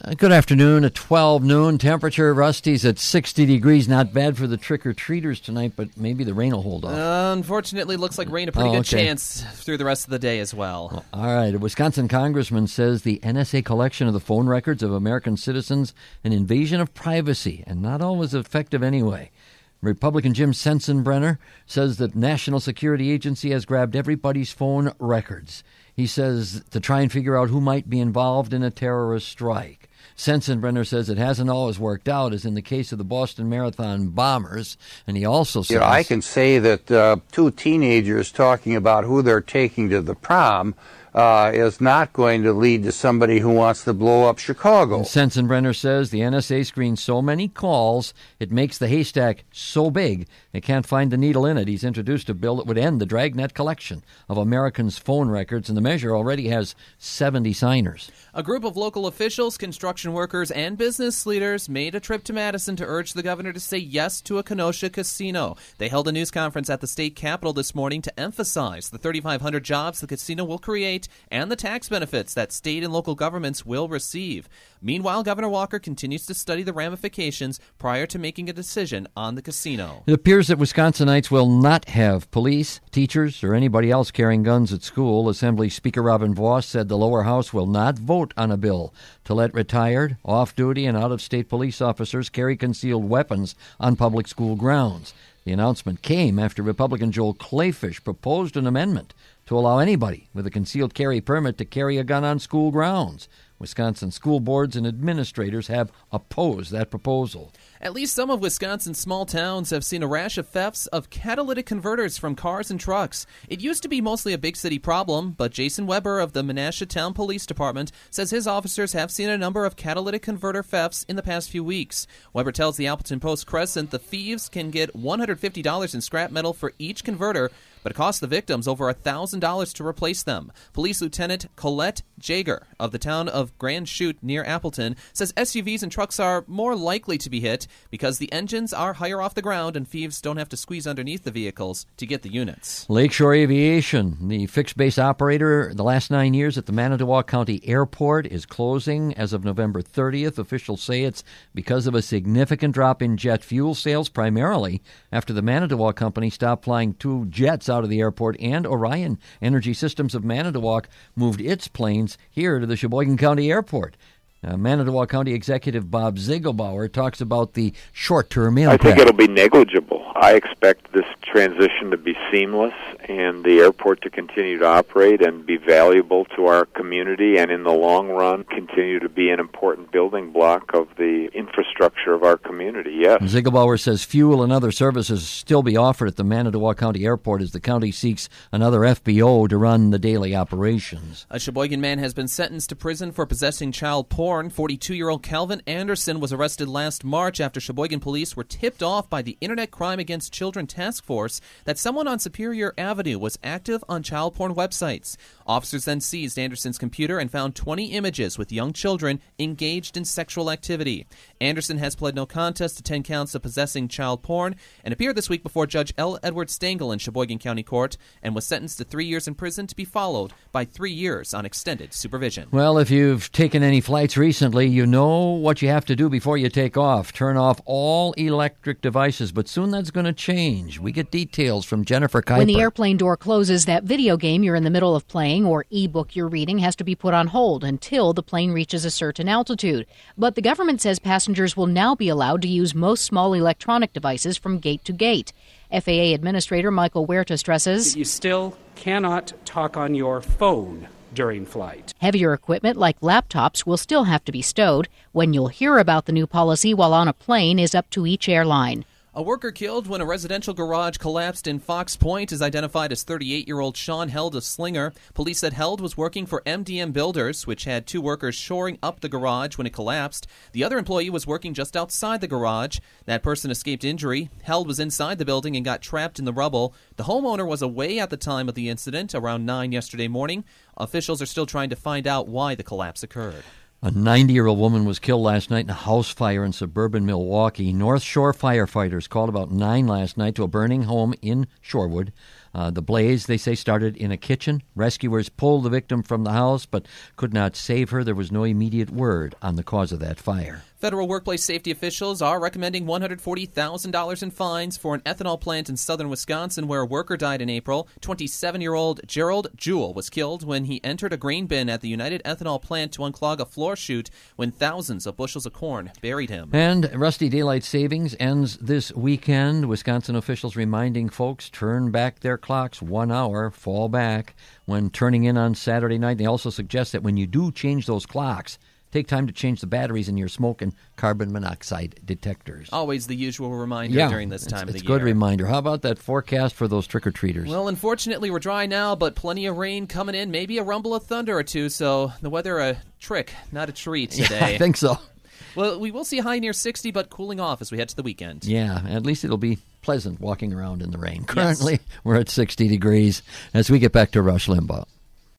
Good afternoon at 12 noon. Temperature, Rusty's at 60 degrees. Not bad for the trick-or-treaters tonight, but maybe the rain will hold off. Unfortunately, looks like rain a pretty good chance through the rest of the day as well. All right. A Wisconsin congressman says the NSA collection of the phone records of American citizens an invasion of privacy and not always effective anyway. Republican Jim Sensenbrenner says that National Security Agency has grabbed everybody's phone records. He says to try and figure out who might be involved in a terrorist strike. Sensenbrenner says it hasn't always worked out, as in the case of the Boston Marathon bombers. And he also says... I can say that two teenagers talking about who they're taking to the prom is not going to lead to somebody who wants to blow up Chicago. Sensenbrenner says the NSA screens so many calls, it makes the haystack so big, it can't find the needle in it. He's introduced a bill that would end the dragnet collection of Americans' phone records, and the measure already has 70 signers. A group of local officials, construction workers, and business leaders made a trip to Madison to urge the governor to say yes to a Kenosha casino. They held a news conference at the state capitol this morning to emphasize the 3,500 jobs the casino will create and the tax benefits that state and local governments will receive. Meanwhile, Governor Walker continues to study the ramifications prior to making a decision on the casino. It appears that Wisconsinites will not have police, teachers, or anybody else carrying guns at school. Assembly Speaker Robin Vos said the lower house will not vote on a bill to let retired, off-duty, and out-of-state police officers carry concealed weapons on public school grounds. The announcement came after Republican Joel Kleefisch proposed an amendment to allow anybody with a concealed carry permit to carry a gun on school grounds. Wisconsin school boards and administrators have opposed that proposal. At least some of Wisconsin's small towns have seen a rash of thefts of catalytic converters from cars and trucks. It used to be mostly a big city problem, but Jason Weber of the Menasha Town Police Department says his officers have seen a number of catalytic converter thefts in the past few weeks. Weber tells the Appleton Post-Crescent the thieves can get $150 in scrap metal for each converter, but it costs the victims over $1,000 to replace them. Police Lieutenant Colette Jager of the town of Grand Chute near Appleton says SUVs and trucks are more likely to be hit because the engines are higher off the ground and thieves don't have to squeeze underneath the vehicles to get the units. Lakeshore Aviation, the fixed-base operator the last 9 years at the Manitowoc County Airport, is closing as of November 30th. Officials say it's because of a significant drop in jet fuel sales, primarily after the Manitowoc Company stopped flying two jets out of the airport, and Orion Energy Systems of Manitowoc moved its planes here to the Sheboygan County Airport. Manitowoc County Executive Bob Ziegelbauer talks about the short-term impact. I think it'll be negligible. I expect this transition to be seamless and the airport to continue to operate and be valuable to our community, and in the long run continue to be an important building block of the infrastructure of our community, yes. Ziegelbauer says fuel and other services still be offered at the Manitowoc County Airport as the county seeks another FBO to run the daily operations. A Sheboygan man has been sentenced to prison for possessing child porn. 42-year-old Calvin Anderson was arrested last March after Sheboygan police were tipped off by the Internet Crime Against Children Task Force that someone on Superior Avenue was active on child porn websites. Officers then seized Anderson's computer and found 20 images with young children engaged in sexual activity. Anderson has pled no contest to 10 counts of possessing child porn and appeared this week before Judge L. Edward Stengel in Sheboygan County Court and was sentenced to 3 years in prison to be followed by 3 years on extended supervision. Well, if you've taken any flights recently, you know what you have to do before you take off. Turn off all electric devices, but soon that's going to change. We get details from Jennifer Kuiper. When the airplane door closes, that video game you're in the middle of playing or e-book you're reading has to be put on hold until the plane reaches a certain altitude. But the government says passengers will now be allowed to use most small electronic devices from gate to gate. FAA Administrator Michael Huerta stresses, you still cannot talk on your phone during flight. Heavier equipment like laptops will still have to be stowed. When you'll hear about the new policy while on a plane is up to each airline. A worker killed when a residential garage collapsed in Fox Point is identified as 38-year-old Sean Held of Slinger. Police said Held was working for MDM Builders, which had two workers shoring up the garage when it collapsed. The other employee was working just outside the garage. That person escaped injury. Held was inside the building and got trapped in the rubble. The homeowner was away at the time of the incident, around 9 yesterday morning. Officials are still trying to find out why the collapse occurred. A 90-year-old woman was killed last night in a house fire in suburban Milwaukee. North Shore firefighters called about 9 last night to a burning home in Shorewood. The blaze, they say, started in a kitchen. Rescuers pulled the victim from the house but could not save her. There was no immediate word on the cause of that fire. Federal workplace safety officials are recommending $140,000 in fines for an ethanol plant in southern Wisconsin where a worker died in April. 27-year-old Gerald Jewell was killed when he entered a grain bin at the United Ethanol plant to unclog a floor chute when thousands of bushels of corn buried him. And Rusty Daylight Savings ends this weekend. Wisconsin officials reminding folks turn back their clocks 1 hour, fall back when turning in on Saturday night. They also suggest that when you do change those clocks, take time to change the batteries in your smoke and carbon monoxide detectors. Always the usual reminder during this time of the year. It's a good reminder. How about that forecast for those trick-or-treaters? Well, unfortunately, we're dry now, but plenty of rain coming in, maybe a rumble of thunder or two, so the weather a trick, not a treat today. Yeah, I think so. Well, we will see a high near 60, but cooling off as we head to the weekend. Yeah, at least it'll be pleasant walking around in the rain. Currently, we're at 60 degrees as we get back to Rush Limbaugh.